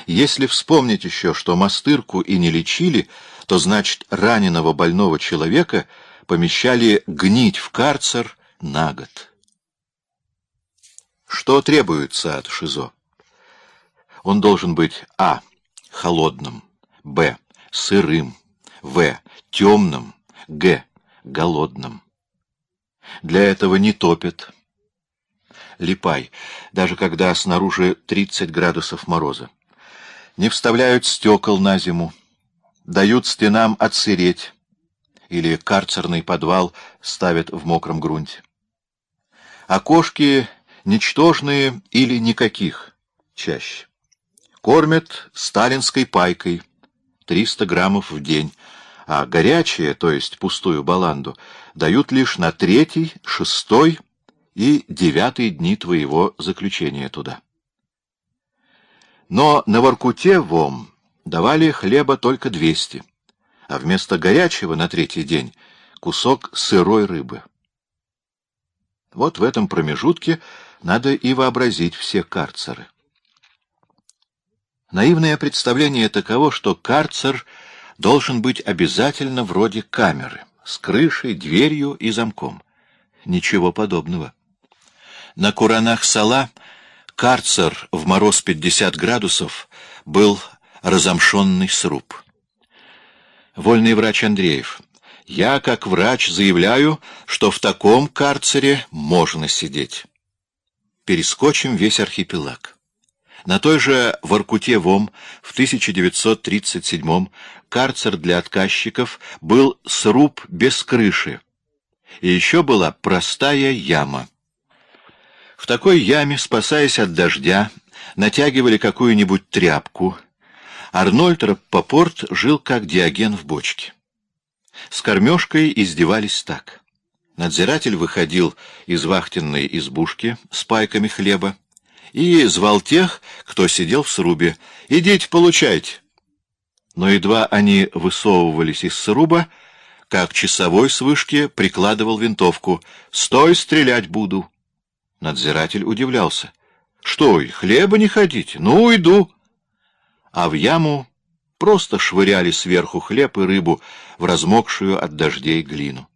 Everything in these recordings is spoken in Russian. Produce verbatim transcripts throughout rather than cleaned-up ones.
Если вспомнить еще, что мастырку и не лечили, то, значит, раненого больного человека помещали гнить в карцер на год. Что требуется от ШИЗО? Он должен быть а. холодным, б. сырым, в. темным, г. голодным. Для этого не топят. Липай, даже когда снаружи тридцать градусов мороза. Не вставляют стекол на зиму, дают стенам отсыреть, или карцерный подвал ставят в мокром грунте. Окошки ничтожные или никаких, чаще. Кормят сталинской пайкой, триста граммов в день, а горячее, то есть пустую баланду, дают лишь на третий, шестой и девятый дни твоего заключения туда. Но на Воркуте в Ом давали хлеба только двести, а вместо горячего на третий день кусок сырой рыбы. Вот в этом промежутке надо и вообразить все карцеры. Наивное представление таково, что карцер должен быть обязательно вроде камеры, с крышей, дверью и замком. Ничего подобного. На Куранах-Сала карцер в мороз пятьдесят градусов был разомшенный сруб. Вольный врач Андреев. Я, как врач, заявляю, что в таком карцере можно сидеть. Перескочим весь архипелаг. На той же Воркуте-Вом в тысяча девятьсот тридцать седьмом карцер для отказчиков был сруб без крыши, и еще была простая яма. В такой яме, спасаясь от дождя, натягивали какую-нибудь тряпку. Арнольд Раппопорт жил как Диоген в бочке. С кормежкой издевались так. Надзиратель выходил из вахтенной избушки с пайками хлеба и звал тех, кто сидел в срубе: «Идите, получайте». Но едва они высовывались из сруба, как часовой с вышки прикладывал винтовку: «Стой, стрелять буду». Надзиратель удивлялся: «Что, и хлеба не хотите? Ну, иду». А в яму просто швыряли сверху хлеб и рыбу в размокшую от дождей глину.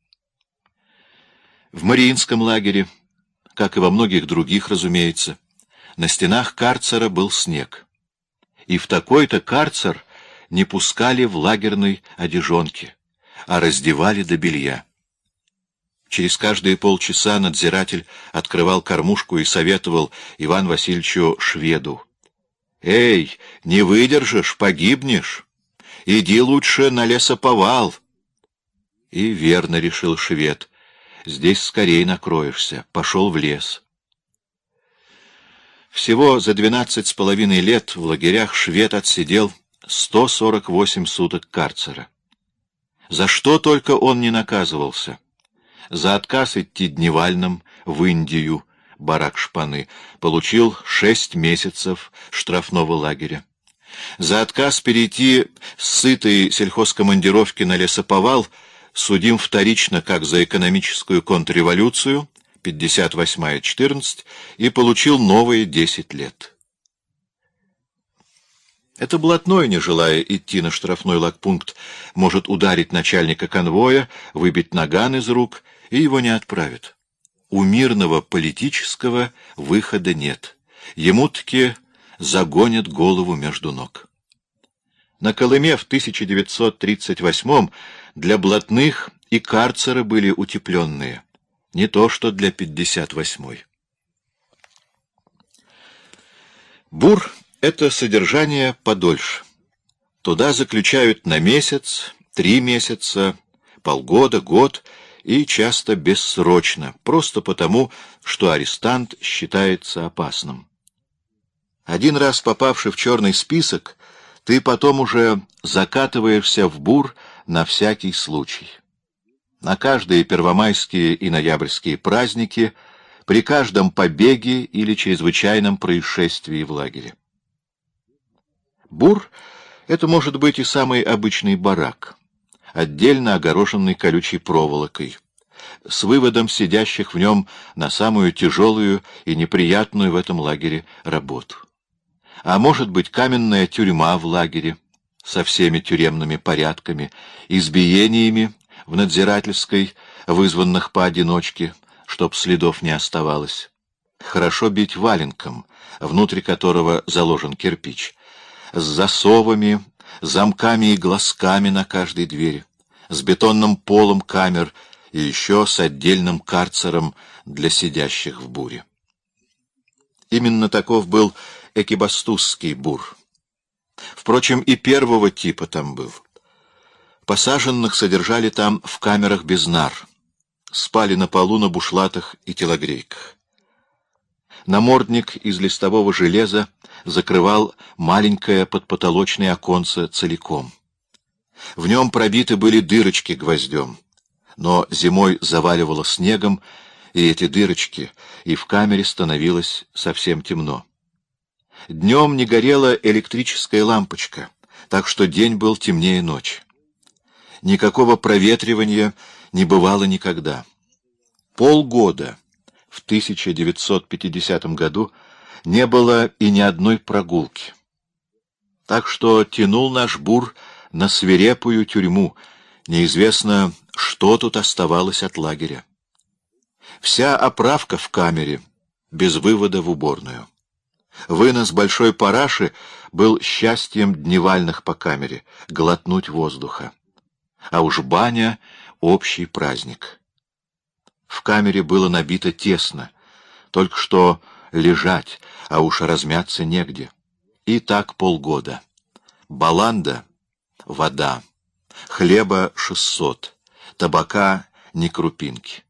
В Мариинском лагере, как и во многих других, разумеется, на стенах карцера был снег. И в такой-то карцер не пускали в лагерной одежонке, а раздевали до белья. Через каждые полчаса надзиратель открывал кормушку и советовал Ивану Васильевичу Шведу: «Эй, не выдержишь, погибнешь. Иди лучше на лесоповал». И верно решил Швед: здесь скорее накроешься. Пошел в лес. Всего за двенадцать с половиной лет в лагерях Швед отсидел сто сорок восемь суток карцера. За что только он не наказывался. За отказ идти дневальным в Индию, барак Шпаны, получил шесть месяцев штрафного лагеря. За отказ перейти с сытой сельхозкомандировки на лесоповал судим вторично как за экономическую контрреволюцию, пятьдесят восьмая четырнадцать, и получил новые десять лет. Это блатной, не желая идти на штрафной лагпункт, может ударить начальника конвоя, выбить наган из рук, и его не отправят. У мирного политического выхода нет. Ему-таки загонят голову между ног. На Колыме в тысяча девятьсот тридцать восьмом для блатных и карцеры были утепленные, не то что для пятьдесят восьмой. Бур — это содержание подольше. Туда заключают на месяц, три месяца, полгода, год и часто бессрочно, просто потому, что арестант считается опасным. Один раз попавший в черный список, ты потом уже закатываешься в бур на всякий случай. На каждые первомайские и ноябрьские праздники, при каждом побеге или чрезвычайном происшествии в лагере. Бур — это может быть и самый обычный барак, отдельно огороженный колючей проволокой, с выводом сидящих в нем на самую тяжелую и неприятную в этом лагере работу. а может быть каменная тюрьма в лагере со всеми тюремными порядками, избиениями в надзирательской, вызванных поодиночке, чтоб следов не оставалось. Хорошо бить валенком, внутри которого заложен кирпич, с засовами, замками и глазками на каждой двери, с бетонным полом камер и еще с отдельным карцером для сидящих в буре. Именно таков был экибастузский бур. Впрочем, и первого типа там был. Посаженных содержали там в камерах без нар, спали на полу на бушлатах и телогрейках. Намордник из листового железа закрывал маленькое подпотолочное оконце целиком. В нем пробиты были дырочки гвоздем, но зимой заваливало снегом, и эти дырочки, и в камере становилось совсем темно. Днем не горела электрическая лампочка, так что день был темнее ночи. Никакого проветривания не бывало никогда. Полгода в тысяча девятьсот пятидесятом году не было и ни одной прогулки. Так что тянул наш бур на свирепую тюрьму, неизвестно, что тут оставалось от лагеря. Вся оправка в камере, без вывода в уборную. Вынос большой параши был счастьем дневальных по камере, глотнуть воздуха. А уж баня — общий праздник. В камере было набито тесно, только что лежать, а уж размяться негде. И так полгода. Баланда — вода, хлеба — шестьсот, табака — ни крупинки.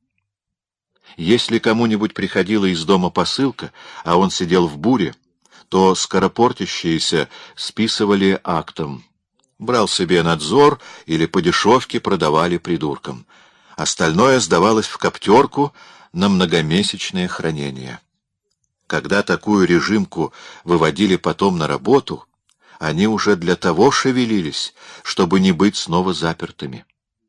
Если кому-нибудь приходила из дома посылка, а он сидел в буре, то скоропортящиеся списывали актом. Брал себе надзор или по дешевке продавали придуркам. Остальное сдавалось в коптерку на многомесячное хранение. Когда такую режимку выводили потом на работу, они уже для того шевелились, чтобы не быть снова запертыми.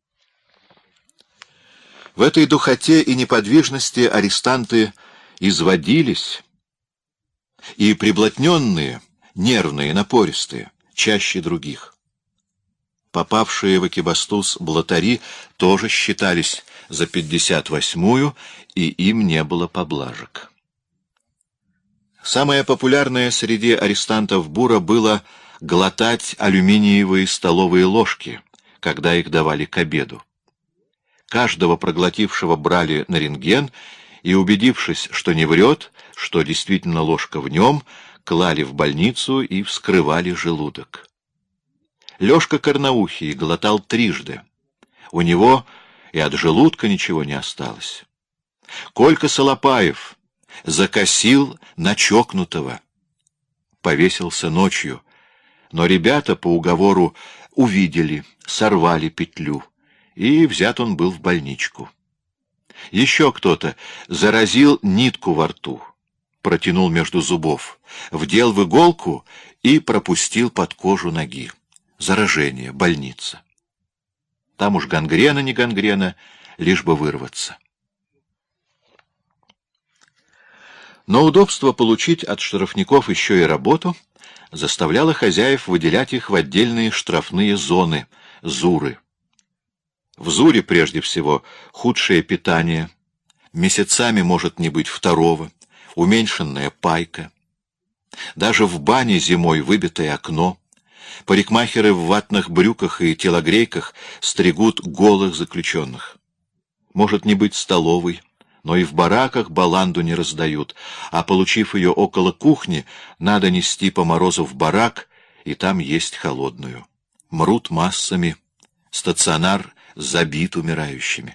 В этой духоте и неподвижности арестанты изводились, и приблотненные, нервные, напористые, чаще других. Попавшие в экибастуз блатари тоже считались за пятьдесят восьмую, и им не было поблажек. Самое популярное среди арестантов бура было глотать алюминиевые столовые ложки, когда их давали к обеду. Каждого проглотившего брали на рентген и, убедившись, что не врет, что действительно ложка в нем, клали в больницу и вскрывали желудок. Лёшка Карнаухий глотал трижды. У него и от желудка ничего не осталось. Колька Солопаев закосил на чокнутого. Повесился ночью, но ребята по уговору увидели, сорвали петлю, и взят он был в больничку. Еще кто-то заразил нитку во рту, протянул между зубов, вдел в иголку и пропустил под кожу ноги. Заражение, больница. Там уж гангрена, не гангрена, лишь бы вырваться. Но удобство получить от штрафников еще и работу заставляло хозяев выделять их в отдельные штрафные зоны, зуры. В зуре, прежде всего, худшее питание, месяцами может не быть второго, уменьшенная пайка. Даже в бане зимой выбитое окно. Парикмахеры в ватных брюках и телогрейках стригут голых заключенных. Может не быть столовой, но и в бараках баланду не раздают, а, получив ее около кухни, надо нести по морозу в барак, и там есть холодную. Мрут массами, стационар забит умирающими.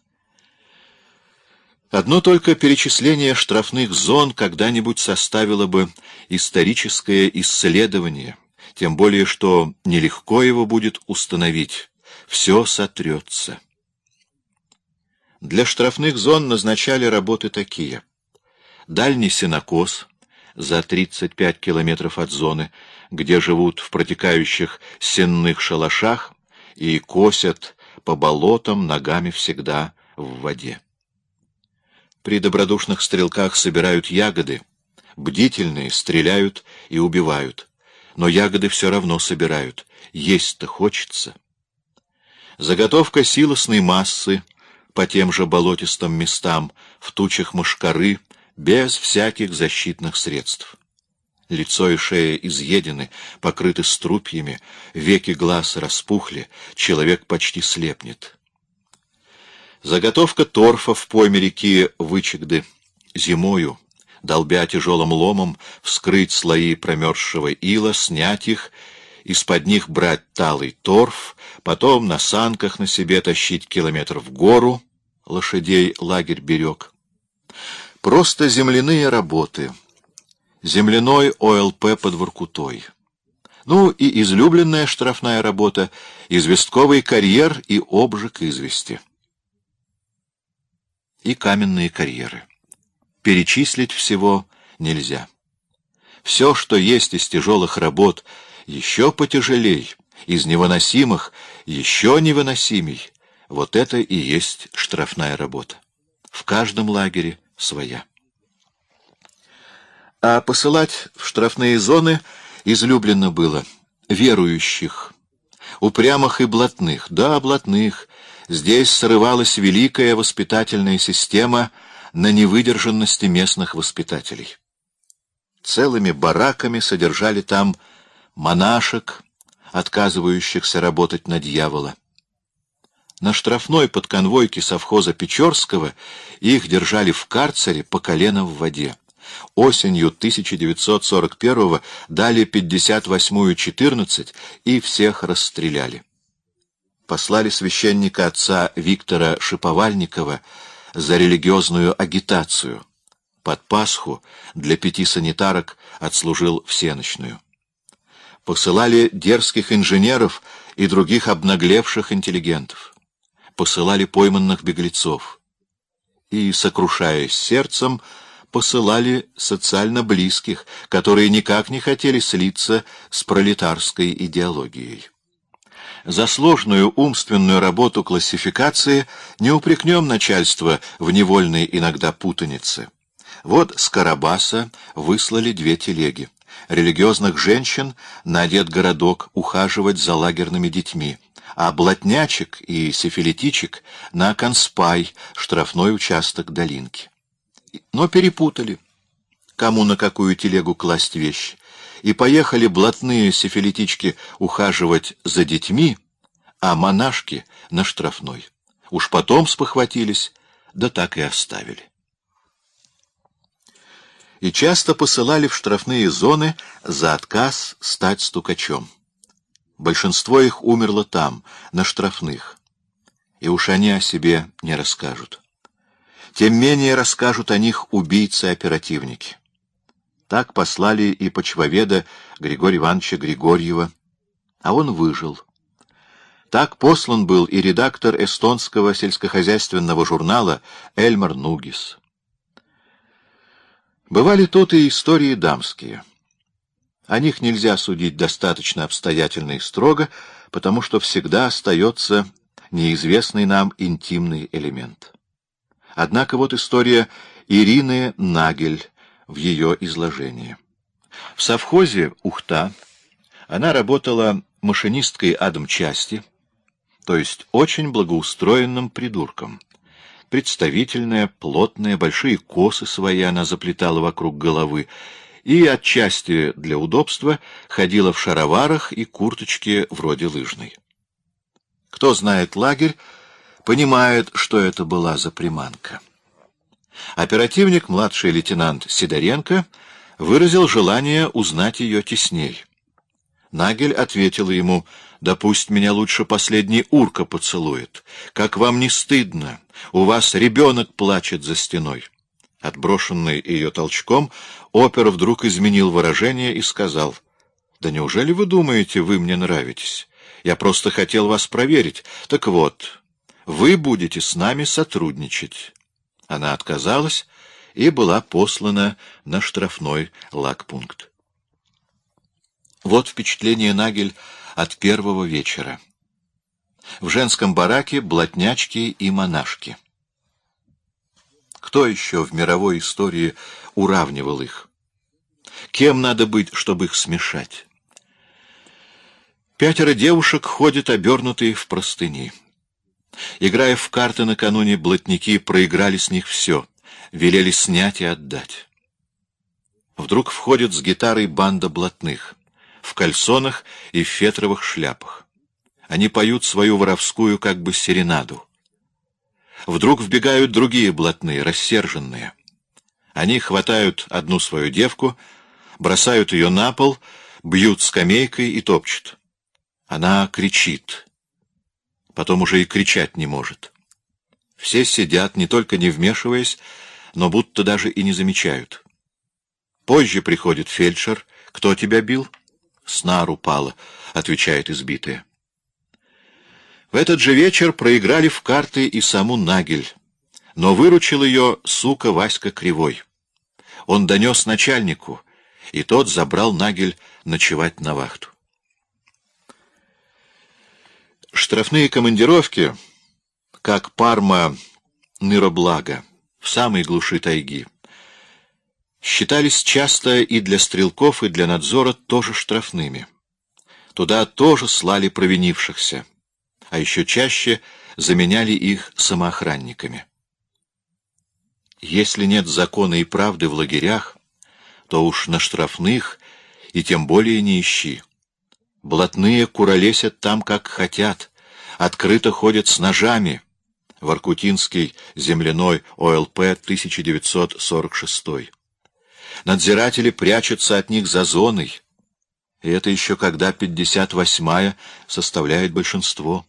Одно только перечисление штрафных зон когда-нибудь составило бы историческое исследование, тем более что нелегко его будет установить, все сотрется. Для штрафных зон назначали работы такие. Дальний сенокос за тридцать пять километров от зоны, где живут в протекающих сенных шалашах и косят по болотам ногами всегда в воде. При добродушных стрелках собирают ягоды, бдительные стреляют и убивают, но ягоды все равно собирают, есть-то хочется. Заготовка силосной массы по тем же болотистым местам, в тучах мошкары, без всяких защитных средств. Лицо и шея изъедены, покрыты струпьями, веки глаз распухли, человек почти слепнет. Заготовка торфа в пойме реки Вычегды зимою, долбя тяжелым ломом, вскрыть слои промерзшего ила, снять их, из-под них брать талый торф, потом на санках на себе тащить километр в гору, лошадей лагерь берег. Просто земляные работы. Земляной ОЛП под Воркутой. Ну и излюбленная штрафная работа — известковый карьер и обжиг извести. И каменные карьеры. Перечислить всего нельзя. Все, что есть из тяжелых работ, еще потяжелей, из невыносимых еще невыносимей. Вот это и есть штрафная работа. В каждом лагере своя. А посылать в штрафные зоны излюблено было верующих, упрямых и блатных. Да, блатных. Здесь срывалась великая воспитательная система на невыдержанности местных воспитателей. Целыми бараками содержали там монашек, отказывающихся работать на дьявола. На штрафной подконвойке совхоза Печорского их держали в карцере по колено в воде. Осенью тысяча девятьсот сорок первого дали пятьдесят восьмую четырнадцать и всех расстреляли. Послали священника отца Виктора Шиповальникова за религиозную агитацию. Под Пасху для пяти санитарок отслужил всенощную. Посылали дерзких инженеров и других обнаглевших интеллигентов. Посылали пойманных беглецов. И, сокрушаясь сердцем, посылали социально близких, которые никак не хотели слиться с пролетарской идеологией. За сложную умственную работу классификации не упрекнем начальство в невольной иногда путанице. Вот с Карабаса выслали две телеги. Религиозных женщин на детгородок ухаживать за лагерными детьми, а блатнячек и сифилитичек на Конспай, штрафной участок Долинки. Но перепутали, кому на какую телегу класть вещи, и поехали блатные сифилитички ухаживать за детьми, а монашки на штрафной. Уж потом спохватились, да так и оставили. И часто посылали в штрафные зоны за отказ стать стукачом. Большинство их умерло там, на штрафных, и уж они о себе не расскажут. Тем менее расскажут о них убийцы-оперативники. Так послали и почвоведа Григория Ивановича Григорьева, а он выжил. Так послан был и редактор эстонского сельскохозяйственного журнала Эльмар Нугис. Бывали тут и истории дамские. О них нельзя судить достаточно обстоятельно и строго, потому что всегда остается неизвестный нам интимный элемент. Однако вот история Ирины Нагель в ее изложении. В совхозе Ухта она работала машинисткой адмчасти, то есть очень благоустроенным придурком. Представительная, плотная, большие косы свои она заплетала вокруг головы и отчасти для удобства ходила в шароварах и курточке вроде лыжной. Кто знает лагерь, понимает, что это была за приманка. Оперативник, младший лейтенант Сидоренко, выразил желание узнать ее тесней. Нагель ответила ему: «Да пусть меня лучше последний урка поцелует. Как вам не стыдно? У вас ребенок плачет за стеной». Отброшенный ее толчком, опер вдруг изменил выражение и сказал: «Да неужели вы думаете, вы мне нравитесь? Я просто хотел вас проверить. Так вот, вы будете с нами сотрудничать». Она отказалась и была послана на штрафной лагпункт. Вот впечатление Нагель от первого вечера. В женском бараке блатнячки и монашки. Кто еще в мировой истории уравнивал их? Кем надо быть, чтобы их смешать? Пятеро девушек ходят обернутые в простыни. Играя в карты накануне, блатники проиграли с них все, велели снять и отдать. Вдруг входит с гитарой банда блатных, в кальсонах и в фетровых шляпах. Они поют свою воровскую как бы серенаду. Вдруг вбегают другие блатные, рассерженные. Они хватают одну свою девку, бросают ее на пол, бьют скамейкой и топчут. Она кричит. Потом уже и кричать не может. Все сидят, не только не вмешиваясь, но будто даже и не замечают. Позже приходит фельдшер. «Кто тебя бил?» «Снар упала», — отвечает избитая. В этот же вечер проиграли в карты и саму Нагель, но выручил ее, сука, Васька Кривой. Он донес начальнику, и тот забрал Нагель ночевать на вахту. Штрафные командировки, как Парма-Ныроблага, в самой глуши тайги, считались часто и для стрелков, и для надзора тоже штрафными. Туда тоже слали провинившихся, а еще чаще заменяли их самоохранниками. Если нет закона и правды в лагерях, то уж на штрафных и тем более не ищи. Блатные куролесят там, как хотят, открыто ходят с ножами. Воркутинский земляной О Л П тысяча девятьсот сорок шестой. Надзиратели прячутся от них за зоной, и это еще когда пятьдесят восьмая составляет большинство.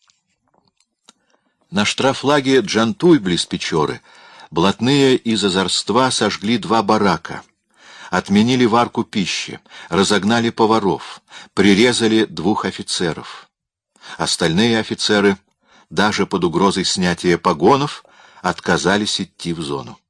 На штрафлаге Джантуй близ Печоры блатные из озорства сожгли два барака, отменили варку пищи, разогнали поваров, прирезали двух офицеров. Остальные офицеры, даже под угрозой снятия погонов, отказались идти в зону.